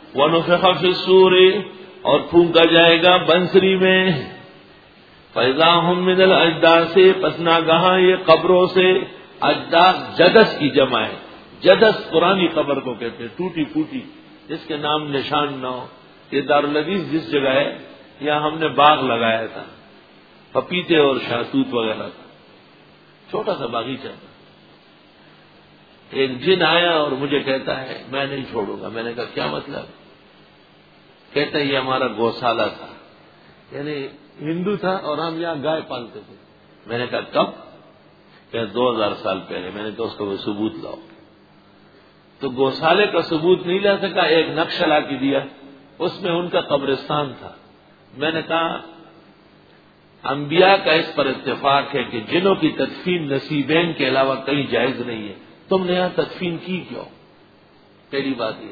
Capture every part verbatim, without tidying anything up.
وَنُفِخَ فِي الصُّورِ اور پھونکا جائے گا بنسری میں، فَإِذَا هُم مِّنَ الْأَجْدَاثِ پس ناگہاں یہ قبروں سے، اجداث جدث کی جمع ہے، جدث پرانی قبر کو کہتے ہیں، ٹوٹی پھوٹی جس کے نام نشان نہ ہو۔ یہ دارالحدیث جس جگہ ہے یہاں ہم نے باغ لگایا تھا، پپیتے اور شہتوت وغیرہ تھا، چھوٹا سا باغیچہ تھا۔ ایک جن آیا اور مجھے کہتا ہے میں نہیں چھوڑوں گا۔ میں نے کہا کیا مطلب؟ کہتا ہے یہ ہمارا گوشالہ تھا، یعنی ہندو تھا اور ہم یہاں گائے پالتے تھے۔ میں نے کہا کب؟ کہ دو ہزار سال پہلے۔ میں نے کہا اس کا کوئی ثبوت لاؤ۔ تو گوشالے کا ثبوت نہیں لا سکا، ایک نقشہ لا کے دیا، اس میں ان کا قبرستان تھا۔ میں نے کہا انبیاء کا اس پر اتفاق ہے کہ جنوں کی تدفین نصیبین کے علاوہ کہیں جائز نہیں ہے، تم نے یہاں تدفین کی کیوں؟ پہلی بات یہ۔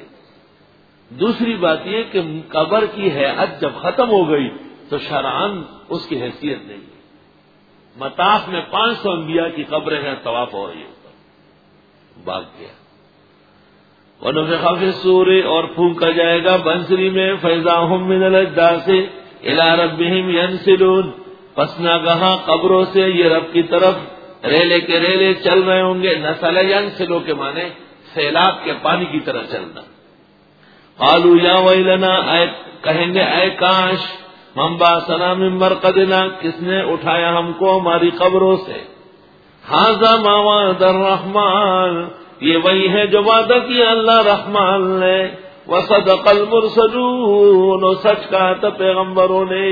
دوسری بات یہ کہ قبر کی حیات جب ختم ہو گئی تو شرعاً اس کی حیثیت نہیں ہے۔ مطاف میں پانچ سو انبیاء کی قبریں ہیں، طواف ہو رہی ہے، بھاگ گیا۔ وَنُفِخَ فِي الصُّورِ اور پھونکا جائے گا بنسری میں، فَإِذَا هُم مِّنَ الْأَجْدَاثِ إِلَىٰ رَبِّهِمْ يَنسِلُونَ پس ناگہاں قبروں سے یہ رب کی طرف ریلے کے ریلے چل رہے ہوں گے۔ نسل ینسلو کے معنی سیلاب کے پانی کی طرح چلنا۔ قالوا یا ویلنا، اے کہیں گے اے کاش، من بعثنا من مرقدنا کس نے اٹھایا ہم کو ہماری قبروں سے۔ ھذا ما وعد الرحمن یہ وہی ہے جو وعدہ کیا اللہ رحمان نے، وصدق المرسلون اور سچ کہا تھا پیغمبروں نے۔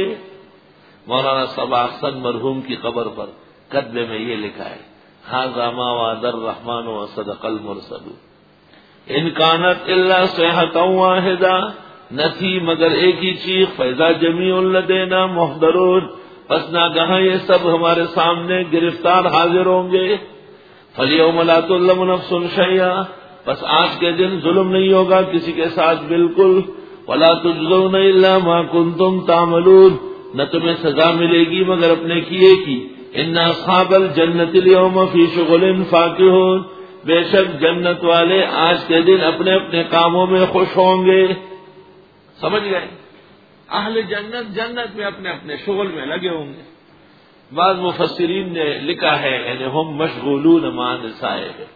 مولانا صبا احسن مرحوم کی قبر پر کتبے میں یہ لکھا ہے ھذا ما وعد الرحمن وصدق المرسلون۔ ان کانت الا صیحۃ واحدہ نہ تھی مگر ایک ہی چیخ، فیضا جمیع لدینا محضرون پس ناگہاں یہ سب ہمارے سامنے گرفتار حاضر ہوں گے۔ فالیوم لا تظلم نفس شیئا بس آج کے دن ظلم نہیں ہوگا کسی کے ساتھ بالکل۔ ولا تجزون الا ما کنتم تعملون نہ تمہیں سزا ملے گی مگر اپنے کیے کی۔ ان اصحاب الجنت اليوم فی شغل فاکہون بے شک جنت والے آج کے دن اپنے اپنے کاموں میں خوش ہوں گے۔ سمجھ گئے؟ اہل جنت جنت میں اپنے اپنے شغل میں لگے ہوں گے۔ بعض مفسرین نے لکھا ہے یعنی ہم مشغولون مع نسائهم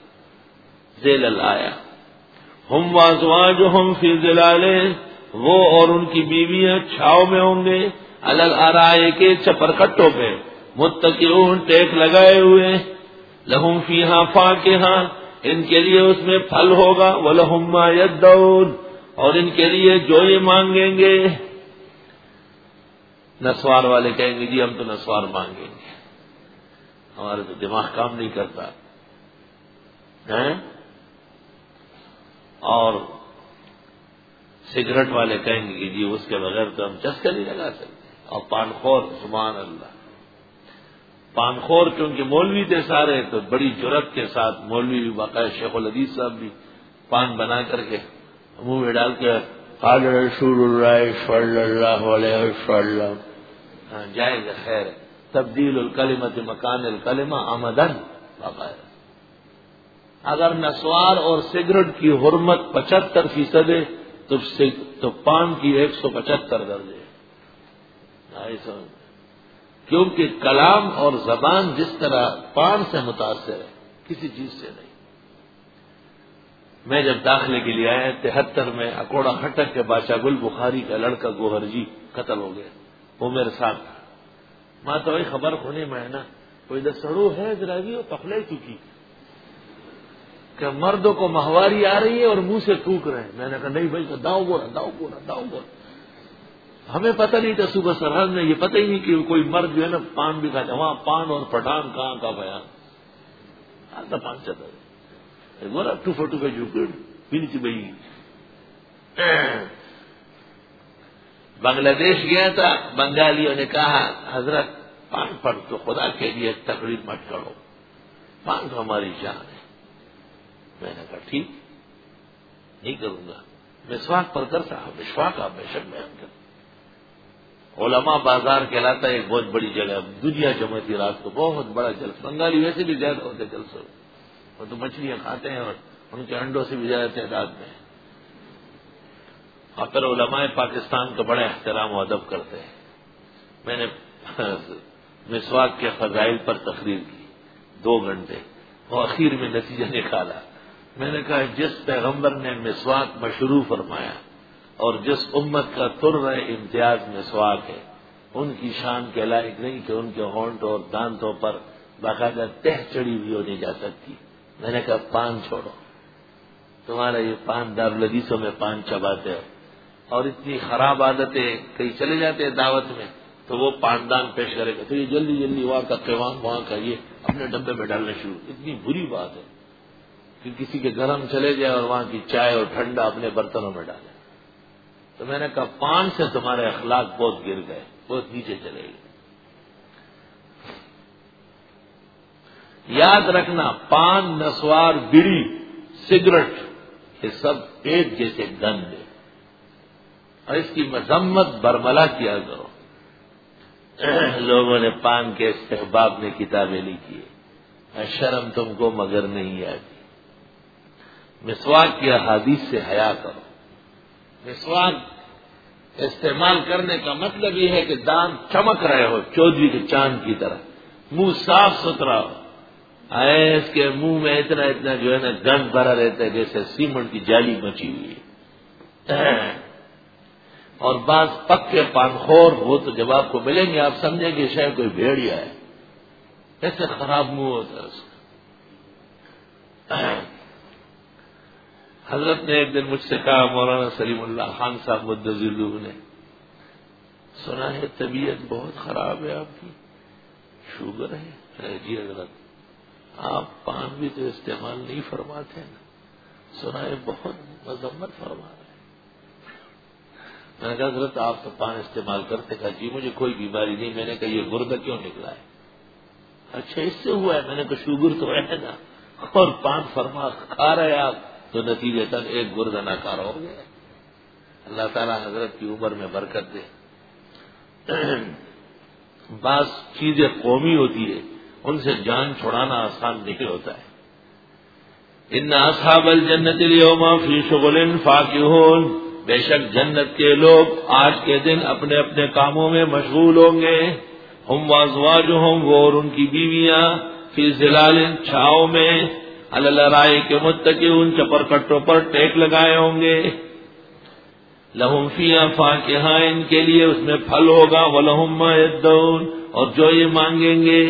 ذیل الآیہ، ہم وازواجہم فی ظلال وہ اور ان کی بیویاں چھاؤ میں ہوں گے، علی الارائک کے چپرکٹوں پہ، متکئون ٹیک لگائے ہوئے، لہم فیہا فاکہہ ان کے لیے اس میں پھل ہوگا، ولہم ما یدعون اور ان کے لیے جو یہ مانگیں گے۔ نسوار والے کہیں گے جی ہم تو نسوار مانگیں گے، ہمارے تو دماغ کام نہیں کرتا ہے، اور سگریٹ والے کہیں گے کہ جی اس کے بغیر تو ہم چسکا نہیں لگا سکتے، اور پان خور سبحان اللہ، پان خور کیونکہ مولوی تھے سارے تو بڑی جرت کے ساتھ مولوی بھی باقاعدہ شیخ الحدیث صاحب بھی پان بنا کر کے منہ میں ڈال کے قال رسول اللہ صلی اللہ علیہ وسلم، جائز خیر تبدیل الکلمۃ مکان الکلمہ آمدن باقاعدہ۔ اگر نسوار اور سگریٹ کی حرمت پچہتر فیصد ہے تو تو پان کی ایک سو پچہتر درجے، کیونکہ کلام اور زبان جس طرح پان سے متاثر ہے کسی چیز سے نہیں۔ میں جب داخلے کے لیے آیا تہتر میں اکوڑا ہٹک کے بادشاہ گل بخاری کا لڑکا گوہر جی قتل ہو گیا، وہ میرے ساتھ تھا۔ ماں تو خبر ہونے میں ہے نا کوئی دس سڑو ہے ذرا بھی پخلے چکی کہ مردوں کو ماہواری آ رہی ہے اور منہ سے تھوک رہے ہیں۔ میں نے کہا نہیں بھائی داؤ گورا داؤ گورا داؤ گورا، ہمیں پتہ نہیں تھا صبح سرحد میں، یہ پتہ ہی نہیں کہ کوئی مرد جو ہے نا پان بھی کھاتا، وہاں پان اور پٹھان کہاں کا بیان آتا پان چاہتا گورا ٹوفا ٹوفا جو بنتی بھائی۔ بنگلہ دیش گیا تھا، بنگالیوں نے کہا حضرت پان پر تو خدا کے لیے تقریب مت کرو، پان تو ہماری جان ہے۔ میں نے کہا ٹھیک نہیں کروں گا، مسواک پر کرتا مسواک آپ بے شک بیان کرتا۔ علماء بازار کہلاتا ہے ایک بہت بڑی جگہ، دنیا جمع تھی رات کو، بہت بڑا جلسہ، بنگالی ویسے بھی زیادہ ہوتے جلسوں، وہ تو مچھلیاں کھاتے ہیں اور ان کے انڈوں سے بھی زیادہ تعداد میں۔ اور پھر علماء پاکستان کا بڑا احترام و ادب کرتے ہیں. میں نے مسواک کے فضائل پر تقریر کی دو گھنٹے اور اخیر میں نتیجہ نکالا. میں نے کہا جس پیغمبر نے مسواک مشروع فرمایا اور جس امت کا تر امتیاز مسواک ہے ان کی شان کے لائق نہیں کہ ان کے ہونٹ اور دانتوں پر باقاعدہ تہ چڑی ہوئی ہو نہیں جا سکتی. میں نے کہا پان چھوڑو، تمہارا یہ پان دارالحدیثوں میں پان چباتے ہو اور اتنی خراب عادتیں، کہیں چلے جاتے ہیں دعوت میں تو وہ پاندان پیش کرے گا تو یہ جلدی جلدی وہاں کا قیوام وہاں کا یہ اپنے ڈبے میں ڈالنا شروع. اتنی بری بات ہے کہ کسی کے گھر ہم چلے جائیں اور وہاں کی چائے اور ٹھنڈا اپنے برتنوں میں ڈالیں. تو میں نے کہا پان سے تمہارے اخلاق بہت گر گئے، بہت نیچے چلے گئے. یاد رکھنا پان، نسوار، بیڑی، سگریٹ یہ سب ایک جیسے گند ہے اور اس کی مذمت برملا کیا کرو. لوگوں نے پان کے استحباب میں کتابیں لکھی ہے، شرم تم کو مگر نہیں آتی. مسواک کی احادیث سے حیا کرو. مسواک استعمال کرنے کا مطلب یہ ہے کہ دانت چمک رہے ہو چودھری کے چاند کی طرح، منہ صاف ستھرا ہو. آئے اس کے منہ میں اتنا اتنا جو ہے نا گند بھرا رہتا ہے جیسے سیمنٹ کی جالی مچی ہوئی ہے. اور بعض پکے پانخور وہ تو جب آپ کو ملیں گے آپ سمجھیں گے شاید کوئی بھیڑیا ہے، ایسے خراب منہ ہوتا ہے اس کا. حضرت نے ایک دن مجھ سے کہا، مولانا سلیم اللہ خان صاحب مدظلہ نے، سنا ہے طبیعت بہت خراب ہے آپ کی، شوگر ہے؟ جی حضرت آپ پان بھی تو استعمال نہیں فرماتے نا، سنا ہے بہت مذمت فرما رہے ہیں. میں نے کہا حضرت آپ تو پان استعمال کرتے. کہا جی مجھے کوئی بیماری نہیں. میں نے کہا یہ گردہ کیوں نکلا ہے؟ اچھا اس سے ہوا ہے. میں نے کہا شوگر تو ہے نا اور پان فرما کھا رہے آپ تو نتیجے تک ایک گردہ ناکارہ ہو گیا. اللہ تعالیٰ حضرت کی عمر میں برکت دے. بعض چیزیں قومی ہوتی ہے ان سے جان چھڑانا آسان نہیں ہوتا ہے. ان اصحاب الجنت اليوم فی شغل فاکہون، بے شک جنت کے لوگ آج کے دن اپنے اپنے کاموں میں مشغول ہوں گے. ہم وازواجہم، وہ اور ان کی بیویاں، فی ظلال، چھاؤں میں، علی الارائک متکئون، چپر کٹوں پر ٹیک لگائے ہوں گے. لہم فیہا فاکہہ، ان کے لیے اس میں پھل ہوگا. ولہم ما یدعون، اور جو یہ مانگیں گے.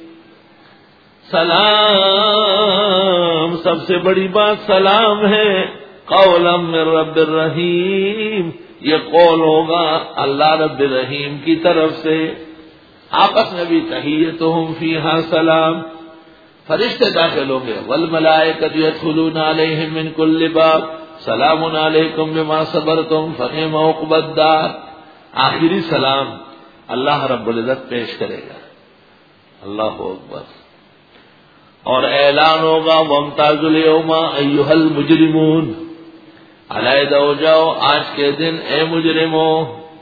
سلام، سب سے بڑی بات سلام ہے. قولا من رب الرحیم، یہ قول ہوگا اللہ رب الرحیم کی طرف سے. آپس میں بھی تحیتہم فیہا سلام، فرشتے داخل ہوں گے. والملائکۃ یدخلون علیہم من کل باب سلام علیکم بما صبرتم فنعم عقبی الدار. آخری سلام اللہ رب العزت پیش کرے گا. اللہ اکبر. اور اعلان ہوگا وامتازوا الیوم ایھا المجرمون، علیحدہ ہو جاؤ آج کے دن اے مجرموں.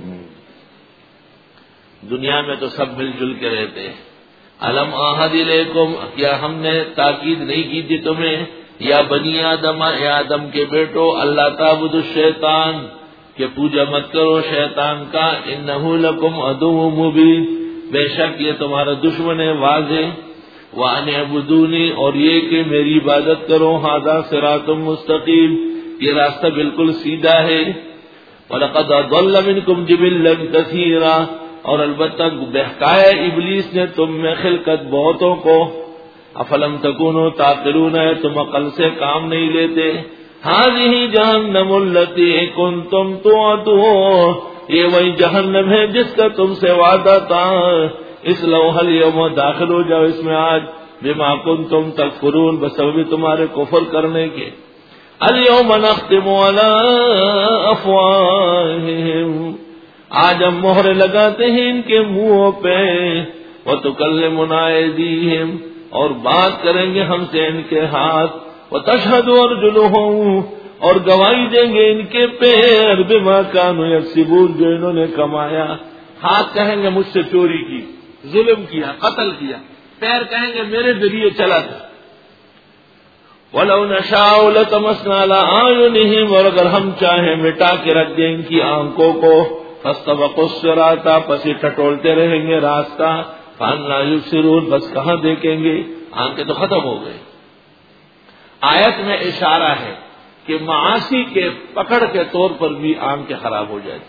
دنیا میں تو سب مل جل کے رہتے ہیں. الم اعہد الیکم، کیا ہم نے تاکید نہیں کی تھی تمہیں، یا بنی آدم، اے آدم کے بیٹو، اللہ تعبدوا الشیطان، کہ پوجا مت کرو شیطان کا. انہ لکم عدو مبین، بے شک یہ تمہارا دشمن ہے واضح. وان اعبدونی، اور یہ کہ میری عبادت کرو. ھذا صراط مستقیم، یہ راستہ بالکل سیدھا ہے. وَلَقَدْ أَضَلَّ مِنْكُمْ جِبِلًّا كَثِيرًا، اور البتہ بہکایا ابلیس نے تم میں خلقت بہتوں کو. افلم تکونوا تعقلون، تم عقل سے کام نہیں لیتے. هذه جہنم التي كنتم توعدون، یہ وہی جہنم ہے جس کا تم سے وعدہ تھا. اصلوها اليوم، داخل ہو جاؤ اس میں آج. بما كنتم تکفرون، بسبب تمہارے کفر کرنے کے. اليوم نختم على افواههم، آج ہم مہر لگاتے ہیں ان کے منہوں پہ. وتكلمنا ايديهم، اور بات کریں گے ہم سے ان کے ہاتھ. وتشهد ارجلهم، اور گواہی دیں گے ان کے پیر. بما كانوا يكسبون، جو انہوں نے کمایا. ہاتھ کہیں گے مجھ سے چوری کی، ظلم کیا، قتل کیا. پیر کہیں گے میرے ذریعے چلا تھا. وَلَوْ نَشَاءُ لَطَمَسْنَا عَلَىٰ أَعْيُنِهِمْ، اور اگر ہم چاہیں مٹا کے رکھ دیں ان کی آنکھوں کو، فَاسْتَبَقُوا الصِّرَاطَ، پس یہ ٹٹولتے رہیں گے راستہ، فَأَنَّىٰ يُبْصِرُونَ، بس کہاں دیکھیں گے، آنکھیں تو ختم ہو گئی۔ آیت میں اشارہ ہے کہ معاصی کے پکڑ کے طور پر بھی آنکھیں خراب ہو جاتی۔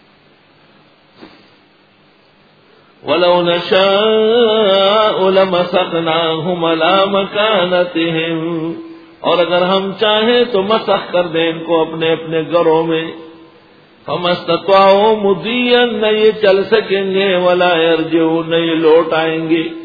وَلَوْ نَشَاءُ لَمَسَخْنَاهُمْ عَلَىٰ مَكَانَتِهِمْ، اور اگر ہم چاہیں تو مسخ کر دیں ان کو اپنے اپنے گھروں میں، فَمَا اسْتَطَاعُوا مُضِيًّا، نہ یہ چل سکیں گے، وَلَا يَرْجِعُونَ، نہ یہ لوٹ آئیں گے۔